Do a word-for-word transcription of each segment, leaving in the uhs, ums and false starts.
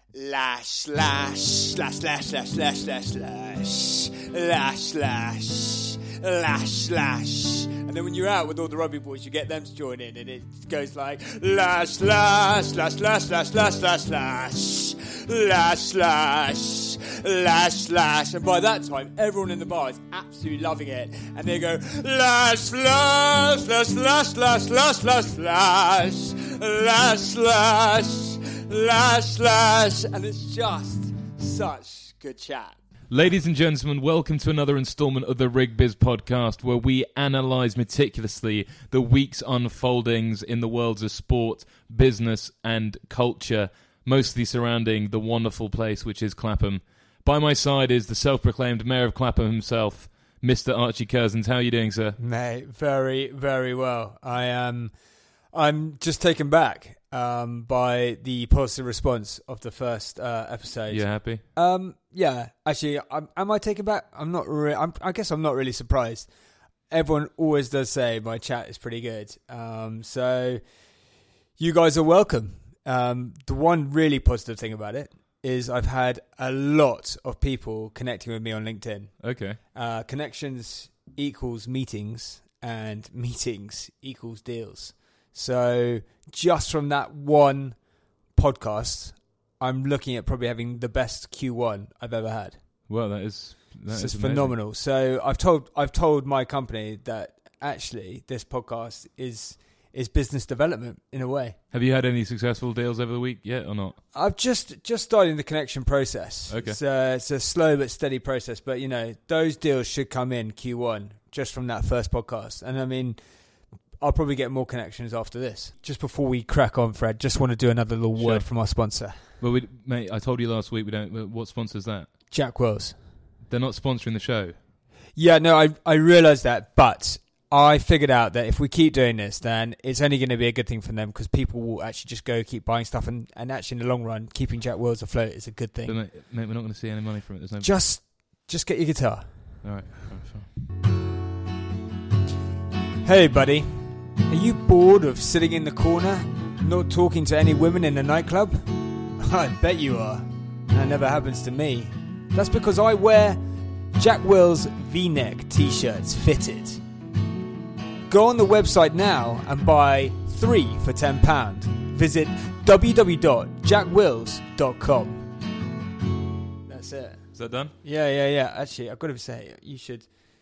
Lash, lash, slash, lash, lash, lash, lash, lash, lash, lash, lash, lash. And then when you're out with all the rugby boys, you get them to join in, and it goes like lash, lash, lash, lash, lash, lash, lash, lash, lash, lash, lash, lash. And by that time, everyone in the bar is absolutely loving it, and they go lash, lash, lash, lash, lash, lash, lash, lash, lash, lash. Lash, lash, and it's just such good chat. Ladies and gentlemen, welcome to another instalment of the Rig Biz podcast, where we analyse meticulously the week's unfoldings in the worlds of sport, business and culture, mostly surrounding the wonderful place which is Clapham. By my side is the self-proclaimed Mayor of Clapham himself, Mister Archie Curzons. How are you doing, sir? Mate, very, very well. I am. I'm just taken back. Um, by the positive response of the first uh, episode. You happy? Um, yeah, actually, I'm, am I taken back? I'm not. Re- I'm, I guess I'm not really surprised. Everyone always does say my chat is pretty good. Um, so you guys are welcome. Um, the one really positive thing about it is I've had a lot of people connecting with me on LinkedIn. Okay. Uh, connections equals meetings, and meetings equals deals. So just from that one podcast, I'm looking at probably having the best Q one I've ever had. Well, that is that it's is phenomenal. So I've told I've told my company that actually this podcast is is business development in a way. Have you had any successful deals over the week yet or not? I've just just starting the connection process. Okay. It's a, it's a slow but steady process, but you know those deals should come in Q one just from that first podcast. And I mean, I'll probably get more connections after this. Just before we crack on, Fred, just want to do another little Sure. word from our sponsor. Well, we, mate, I told you last week we don't. What sponsor's that? Jack Wells. They're not sponsoring the show. Yeah, no, I I realised that, but I figured out that if we keep doing this, then it's only going to be a good thing for them because people will actually just go keep buying stuff, and, and actually in the long run, keeping Jack Wells afloat is a good thing. But mate, mate, we're not going to see any money from it. There's no. Just, just get your guitar. All right. All right, fine. Hey, buddy. Are you bored of sitting in the corner, not talking to any women in the nightclub? I bet you are. That never happens to me. That's because I wear Jack Wells V-neck t-shirts fitted. Go on the website now and buy three for ten pounds. Visit w w w dot jack wills dot com. That's it. Is that done? Yeah, yeah, yeah. Actually, I've got to say, you should...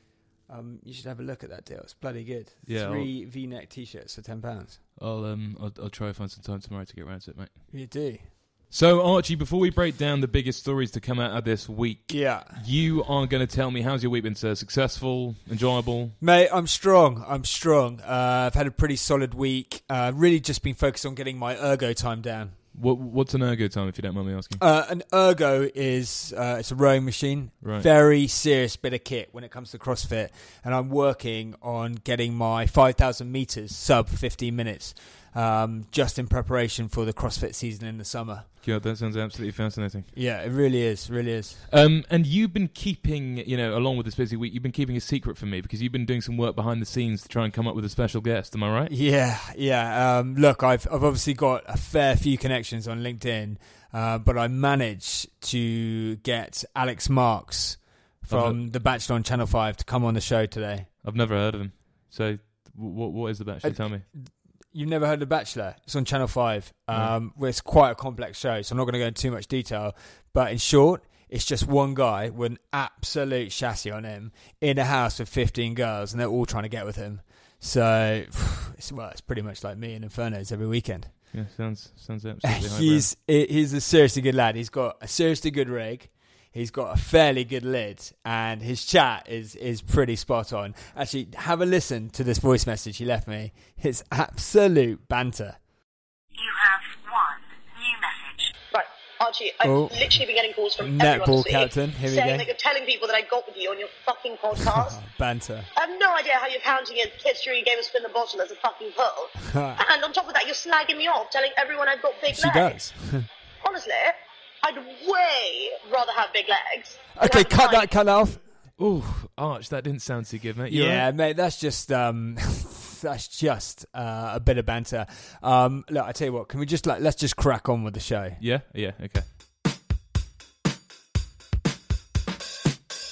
Um, you should have a look at that deal. It's bloody good. Yeah, Three I'll, V-neck t-shirts for ten pounds. I'll um I'll, I'll try to find some time tomorrow to get around to it, mate. You do. So Archie, before we break down the biggest stories to come out of this week, yeah, you are going to tell me how's your week been, sir? Successful, enjoyable, mate. I'm strong. I'm strong. Uh, I've had a pretty solid week. Uh, really, just been focused on getting my ergo time down. What What's an ergo time, if you don't mind me asking? Uh, an ergo is uh, it's a rowing machine. Right. Very serious bit of kit when it comes to CrossFit, and I'm working on getting my five thousand meters sub fifteen minutes, um, just in preparation for the CrossFit season in the summer. God, that sounds absolutely fascinating. Yeah, it really is. Really is. Um, and you've been keeping, you know, along with this busy week, you've been keeping a secret from me because you've been doing some work behind the scenes to try and come up with a special guest. Am I right? Yeah, yeah. Um, look, I've I've obviously got a fair few connections on LinkedIn, uh, but I managed to get Alex Marks from The Bachelor on Channel five to come on the show today. I've never heard of him. So, what what is The Bachelor? Uh, Tell me. You've never heard of The Bachelor? It's on Channel five. Um, Right. It's quite a complex show, so I'm not going to go into too much detail. But in short, it's just one guy with an absolute chassis on him in a house with fifteen girls, and they're all trying to get with him. So, it's, well, it's pretty much like me in Infernos every weekend. Yeah, sounds sounds absolutely high he's he's a seriously good lad. He's got a seriously good rig. He's got a fairly good lid, and his chat is is pretty spot on. Actually, have a listen to this voice message he left me. It's absolute banter. You have one new message. Right, Archie, I've Oh. literally been getting calls from Netball everyone this week captain, here we saying go. that you're telling people that I got with you on your fucking podcast. Banter. I have no idea how you're counting it history game of spin the bottle as a fucking pull. And on top of that, you're slagging me off, telling everyone I've got big She legs. does. Honestly, I'd way rather have big legs. than Okay, have cut tiny- that, cut that off. Ooh, Arch, that didn't sound too good, mate. You Yeah, all right? mate, that's just um, that's just uh, a bit of banter. Um, look, I tell you what, can we just like let's just crack on with the show? Yeah, yeah, okay.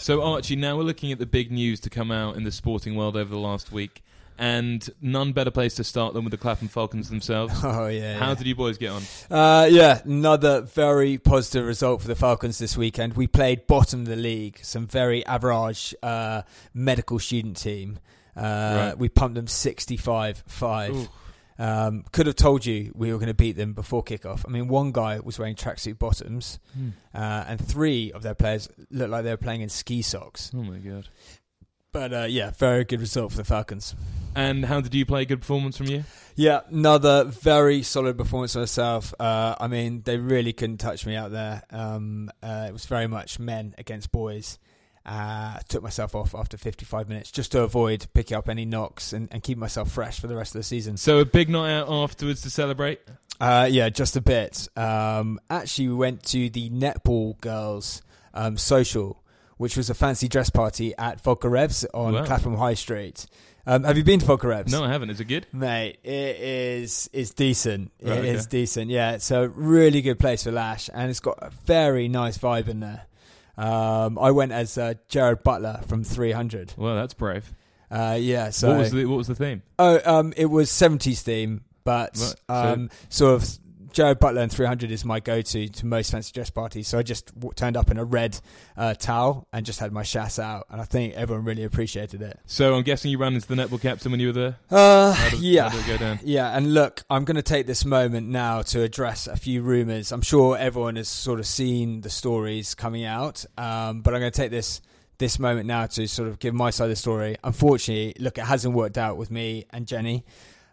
So, Archie, now we're looking at the big news to come out in the sporting world over the last week, and none better place to start than with the Clapham Falcons themselves. Oh, yeah. How yeah. did you boys get on? Uh, yeah, another very positive result for the Falcons this weekend. We played bottom of the league, some very average uh, medical student team. Uh, Right. We pumped them sixty-five five. Um, could have told you we were going to beat them before kickoff. I mean, one guy was wearing tracksuit bottoms, Hmm. uh, and three of their players looked like they were playing in ski socks. Oh, my God. But uh, yeah, very good result for the Falcons. And how did you play? Good performance from you? Yeah, another very solid performance for myself. Uh, I mean, they really couldn't touch me out there. Um, uh, it was very much men against boys. Uh, I took myself off after fifty-five minutes just to avoid picking up any knocks and, and keep myself fresh for the rest of the season. So a big night out afterwards to celebrate? Uh, yeah, just a bit. Um, actually, we went to the Netball Girls um, social, which was a fancy dress party at Vodka Revs on Wow. Clapham High Street. Um, have you been to Vodka Revs? No, I haven't. Is it good? Mate, it is it's decent. It Right, okay. is decent, yeah. It's a really good place for Lash, and it's got a very nice vibe in there. Um, I went as uh, Jared Butler from three hundred. Well, that's brave. Uh, yeah, so... What was the What was the theme? Oh, um, it was seventies theme, but Right, so- um, sort of Jared Butler and three hundred is my go-to to most fancy dress parties. So I just w- turned up in a red uh, towel and just had my shass out, and I think everyone really appreciated it. So I'm guessing you ran into the netball captain when you were there? Uh, How did, yeah. How did it go down? Yeah, and look, I'm going to take this moment now to address a few rumours. I'm sure everyone has sort of seen the stories coming out, um, but I'm going to take this this moment now to sort of give my side of the story. Unfortunately, look, it hasn't worked out with me and Jenny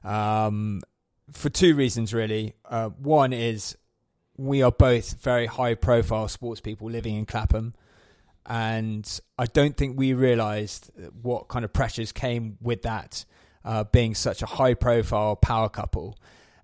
um, for two reasons, really. Uh, one is we are both very high-profile sports people living in Clapham, and I don't think we realised what kind of pressures came with that, uh, being such a high-profile power couple,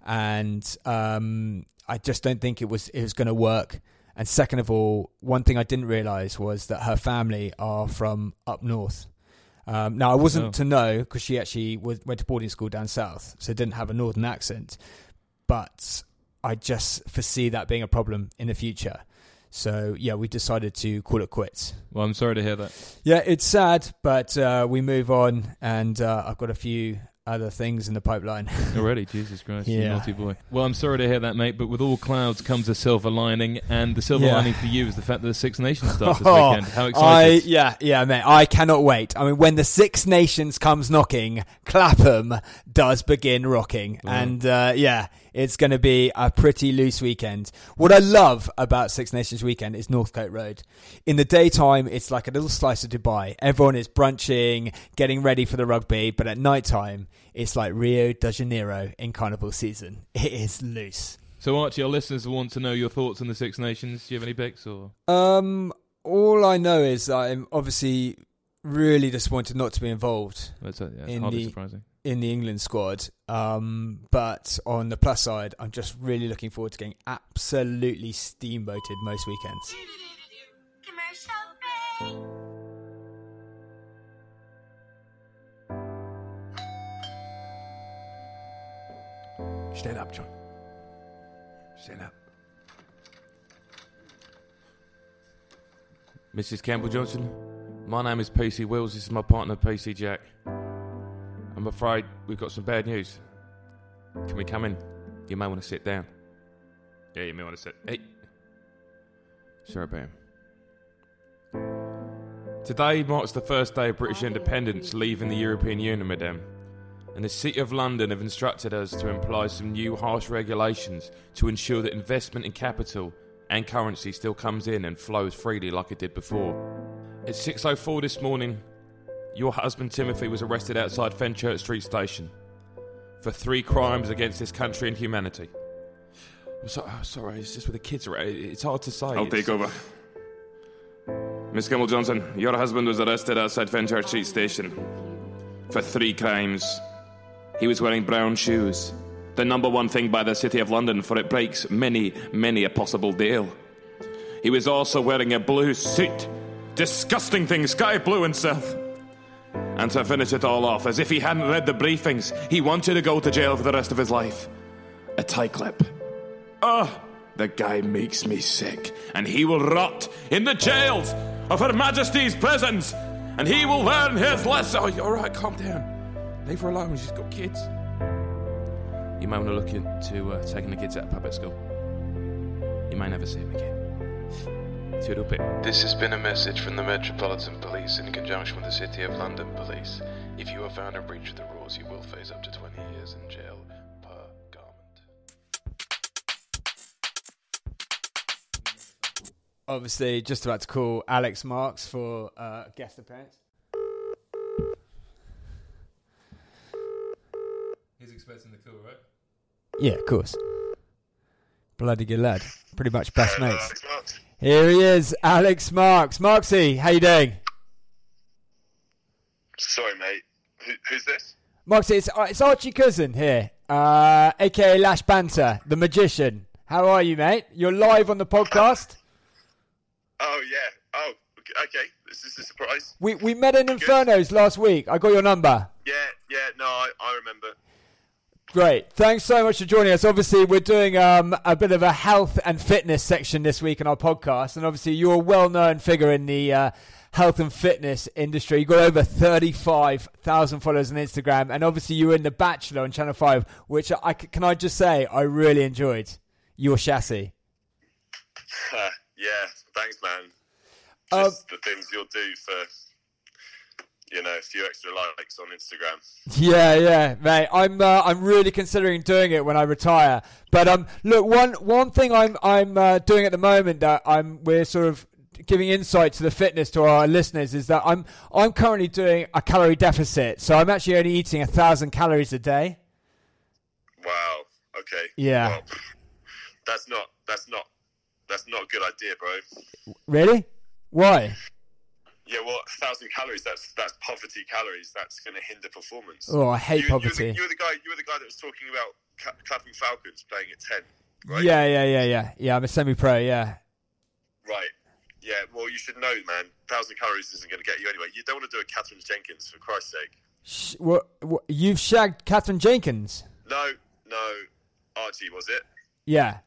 and um, I just don't think it was it was going to work. And second of all, one thing I didn't realise was that her family are from up north. Um, now, I wasn't Oh. to know because she actually was, went to boarding school down south, so didn't have a northern accent. But I just foresee that being a problem in the future. So, yeah, we decided to call it quits. Well, I'm sorry to hear that. Yeah, it's sad, but uh, we move on, and uh, I've got a few other things in the pipeline. Already, Jesus Christ, you Yeah. naughty boy. Well, I'm sorry to hear that, mate, but with all clouds comes a silver lining, and the silver Yeah. lining for you is the fact that the Six Nations starts this Oh, weekend. How I, excited! yeah, yeah, mate. I cannot wait. I mean, when the Six Nations comes knocking, Clapham does begin rocking. Wow. And, uh, yeah, it's going to be a pretty loose weekend. What I love about Six Nations weekend is Northcote Road. In the daytime, it's like a little slice of Dubai. Everyone is brunching, getting ready for the rugby. But at night time, it's like Rio de Janeiro in carnival season. It is loose. So, Archie, our listeners want to know your thoughts on the Six Nations. Do you have any picks? Or Um, all I know is I'm obviously really disappointed not to be involved that's, uh, yeah, it's In hardly the- surprising. in the England squad. Um, but on the plus side, I'm just really looking forward to getting absolutely steamboated most weekends. Commercial break. Stand up, John. Stand up. Missus Campbell Johnson, my name is P C Wills. This is my partner, P C Jack. I'm afraid we've got some bad news. Can we come in? You may want to sit down. Yeah, you may want to sit. Hey. Sorry, Bam. Today marks the first day of British independence leaving the European Union, madame. And the City of London have instructed us to imply some new harsh regulations to ensure that investment in capital and currency still comes in and flows freely like it did before. At six oh four this morning, your husband Timothy was arrested outside Fenchurch Street Station for three crimes against this country and humanity. I'm so, oh, sorry, it's just with the kids around. It's hard to say. I'll It's- take over. Miss Campbell Johnson, your husband was arrested outside Fenchurch Street Station for three crimes. He was wearing brown shoes, the number one thing by the City of London, for it breaks many, many a possible deal. He was also wearing a blue suit, disgusting thing, sky blue himself. And to finish it all off, as if he hadn't read the briefings, he wanted to go to jail for the rest of his life. A tie clip. Oh, the guy makes me sick, and he will rot in the jails of Her Majesty's presence, and he will learn his lesson. Oh, all right, calm down. Leave her alone. She's got kids. You may want to look into uh, taking the kids out of puppet school. You may never see them again. Toodle-pip. This has been a message from the Metropolitan Police in conjunction with the City of London Police. If you are found in breach of the rules, you will face up to twenty years in jail per garment. Obviously, just about to call Alex Marks for uh, guest appearance. He's expecting the call, right? Yeah, of course. Bloody good lad. Pretty much best mates. Here he is, Alex Marks. Marksy, how you doing? Sorry, mate. Who, who's this? Marksy, it's, it's Archie Cousin here, uh, a k a. Lash Banter, the magician. How are you, mate? You're live on the podcast. Oh, yeah. Oh, okay. This is a surprise. We we met in Infernos last week. I got your number. Yeah, yeah. No, I, I remember. Great. Thanks so much for joining us. Obviously, we're doing um, a bit of a health and fitness section this week in our podcast. And obviously, you're a well-known figure in the uh, health and fitness industry. You've got over thirty-five thousand followers on Instagram. And obviously, you were in The Bachelor on Channel five, which I, can I just say, I really enjoyed your chassis. Uh, yeah, thanks, man. Um, Just the things you'll do for... you know, a few extra likes on Instagram. Yeah, yeah, mate. I'm uh, I'm really considering doing it when I retire. But um, look, one one thing I'm I'm uh, doing at the moment that I'm we're sort of giving insight to the fitness to our listeners is that I'm I'm currently doing a calorie deficit. So I'm actually only eating a thousand calories a day. Wow. Okay. Yeah. Well, that's not that's not that's not a good idea, bro. Really? Why? Yeah, well, a thousand calories, that's that's poverty calories. That's going to hinder performance. Oh, I hate you, poverty. You were, the, you were the guy you were the guy that was talking about ca- clapping falcons playing at ten, right? Yeah, yeah, yeah, yeah. Yeah, I'm a semi-pro, yeah. Right. Yeah, well, you should know, man, one thousand calories isn't going to get you anywhere. You don't want to do a Catherine Jenkins, for Christ's sake. Sh- what, what, you've shagged Catherine Jenkins? No, no, Archie, was it? Yeah.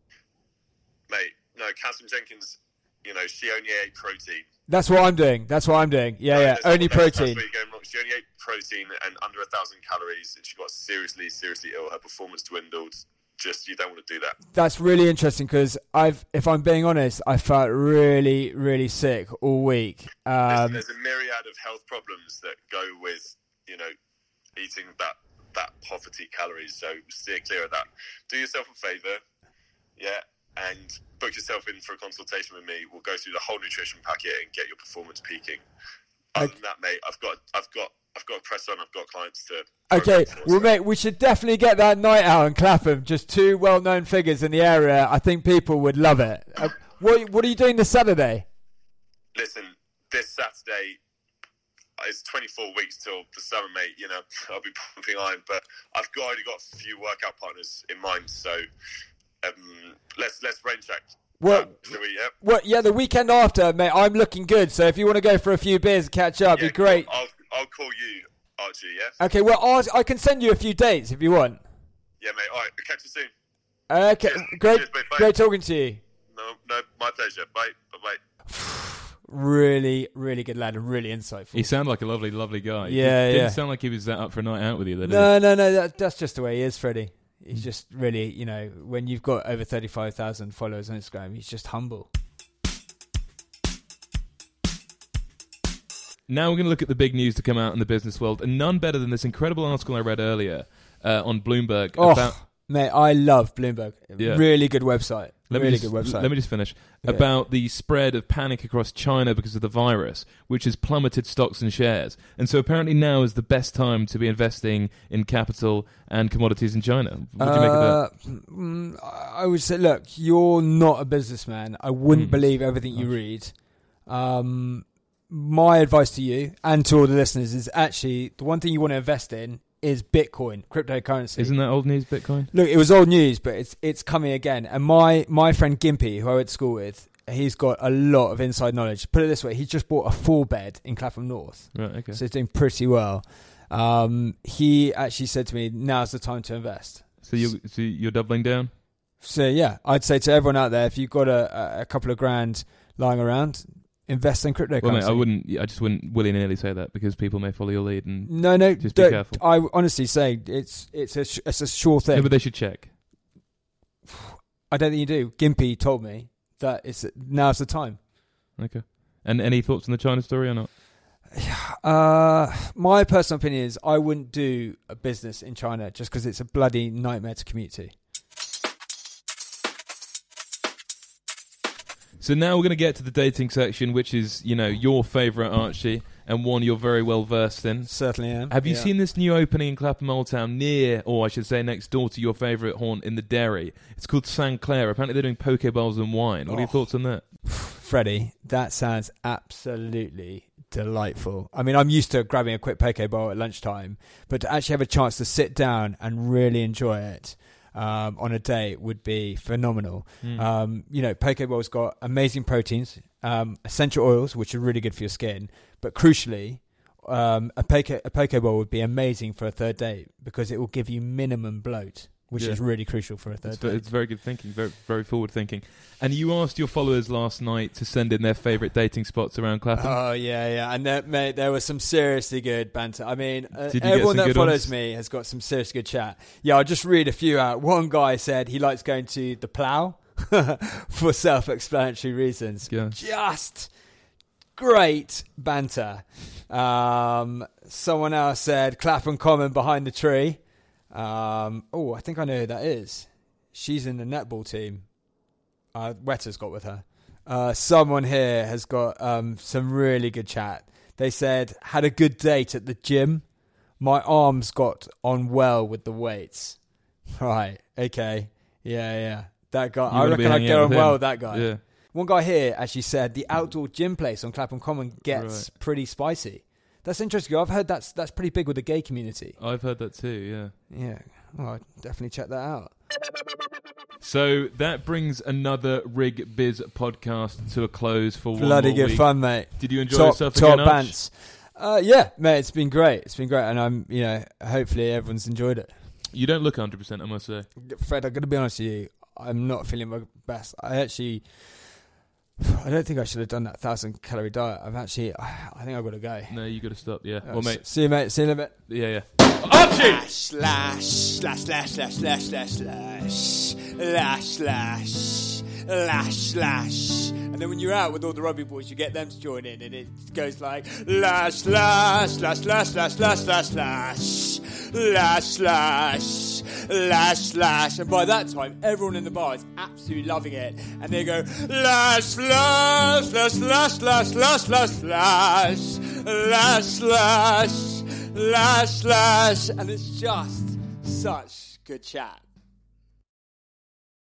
Mate, no, Catherine Jenkins, you know, she only ate protein. That's what I'm doing. That's what I'm doing. Yeah, No, yeah. that's- Only that's- that's protein. where you're going wrong. She only ate protein and under a thousand calories, and she got seriously, seriously ill. Her performance dwindled. Just, you don't want to do that. That's really interesting because I've, if I'm being honest, I felt really, really sick all week. Um, there's, there's a myriad of health problems that go with, you know, eating that that poverty calories. So steer clear of that. Do yourself a favour, yeah, and book yourself in for a consultation with me. We'll go through the whole nutrition packet and get your performance peaking. Other Okay. than that, mate, I've got, I've got, I've got a press on. I've got clients to. Okay, program for, well, so- mate, we should definitely get that night out in Clapham. Just two well-known figures in the area. I think people would love it. Uh, what What are you doing this Saturday? Listen, this Saturday, it's twenty-four weeks till the summer, mate. You know, I'll be pumping iron, but I've got, already got a few workout partners in mind. So um, let's let's rain check. Well, Um, shall we, yeah? well, yeah, the weekend after, mate. I'm looking good. So if you want to go for a few beers and catch up, Yeah, be great. cool. I'll I'll call you, Archie. Yeah. Okay, well, I'll, I can send you a few dates if you want. Yeah, mate. All right. I'll catch you soon. Okay, Cheers. great, Cheers, mate. Bye. great talking to you. No, no, my pleasure. Bye. Bye. Bye. Really, really good lad and really insightful. He sounded like a lovely, lovely guy. Yeah, He didn't yeah. sound like he was that up for a night out with you, though, did No, no, no. That, that's just the way he is, Freddie. He's just really, you know, when you've got over thirty-five thousand followers on Instagram, he's just humble. Now we're going to look at the big news to come out in the business world, and none better than this incredible article I read earlier uh, on Bloomberg Oh, about. mate, I love Bloomberg. Yeah. Really good website. Let really me just, good website. Let me just finish. Yeah. About the spread of panic across China because of the virus, which has plummeted stocks and shares. And so apparently now is the best time to be investing in capital and commodities in China. What do you make of that? Uh, mm, I would say, look, you're not a businessman. I wouldn't Mm. believe everything you read. Um, my advice to you and to all the listeners is actually the one thing you want to invest in is Bitcoin, cryptocurrency. Isn't that old news, Bitcoin? Look, it was old news, but it's it's coming again. And my, my friend Gimpy, who I went to school with, he's got a lot of inside knowledge. Put it this way, he's just bought a four bed in Clapham North. Right, okay. So he's doing pretty well. Um, he actually said to me, now's the time to invest. So, you, so you're doubling down? So yeah, I'd say to everyone out there, if you've got a, a couple of grand lying around, invest in cryptocurrency. Well, mate, I wouldn't. I just wouldn't willy nilly say that because people may follow your lead and no, no. just be don't- careful. I honestly say it's it's a sh- it's a sure thing. No, but they should check. I don't think you do. Gimpy told me that it's now's the time. Okay. And any thoughts on the China story or not? Uh, my personal opinion is I wouldn't do a business in China just because it's a bloody nightmare to commute to. So now we're going to get to the dating section, which is, you know, your favourite, Archie, and one you're very well versed in. Certainly am. Have you Yeah. seen this new opening in Clapham Old Town near, or I should say next door to your favourite haunt in the Derry? It's called Saint Clair. Apparently they're doing pokeballs and wine. What are your Oh. thoughts on that? Freddie, that sounds absolutely delightful. I mean, I'm used to grabbing a quick pokeball at lunchtime, but to actually have a chance to sit down and really enjoy it um, on a date would be phenomenal. Mm. Um, you know, pokeball's got amazing proteins, um, essential oils, which are really good for your skin, but crucially, um, a, poke- a pokeball would be amazing for a third date because it will give you minimum bloat, which Yeah. is really crucial for a third It's, date. it's very good thinking, very very forward thinking. And you asked your followers last night to send in their favourite dating spots around Clapham. Oh yeah, yeah, and there, mate, there was some seriously good banter. I mean, uh, Did you get everyone some that good follows ones? me has got some seriously good chat. Yeah, I'll just read a few out. One guy said he likes going to the Plough for self-explanatory reasons. Yeah. Just great banter. Um, someone else said Clapham Common behind the tree. Um, oh, I think I know who that is. She's in the netball team. Uh, Wetter's got with her. Uh, someone here has got um, some really good chat. They said, had a good date at the gym. My arms got on well with the weights. Right, okay. Yeah, yeah. That guy, You I wanna be reckon I'd hanging get out on with well him? with that guy. Yeah. One guy here actually said the outdoor gym place on Clapham Common gets Right. pretty spicy. That's interesting. I've heard that's that's pretty big with the gay community. I've heard that too, yeah. Yeah, well, I'd definitely check that out. So that brings another Rig Biz podcast to a close for one Bloody more good week. fun, mate. Did you enjoy top, yourself top again, Arch? bands. Uh, yeah, mate, it's been great. It's been great, and I'm, you know, hopefully everyone's enjoyed it. You don't look one hundred percent, I must say. Fred, I'm going to be honest with you. I'm not feeling my best. I actually, I don't think I should have done that thousand calorie diet. I've actually, I think I've got to go. No, you got to stop, yeah. Uh, Well, mate, See you, mate. See you in a bit. yeah, yeah. Slash, slash, slash, slash, slash, slash, slash, slash, lash, slash, lash, slash. And then when you're out with all the rugby boys, you get them to join in, and it goes like lash, lash, slash, slash, slash, slash, slash, slash, lash, slash, lash, slash. And by that time, everyone in the bar is absolutely loving it, and they go lash, lash, lash, lash, lash, lash, lash, lash, lash, lash. Lash, lash, and it's just such good chat.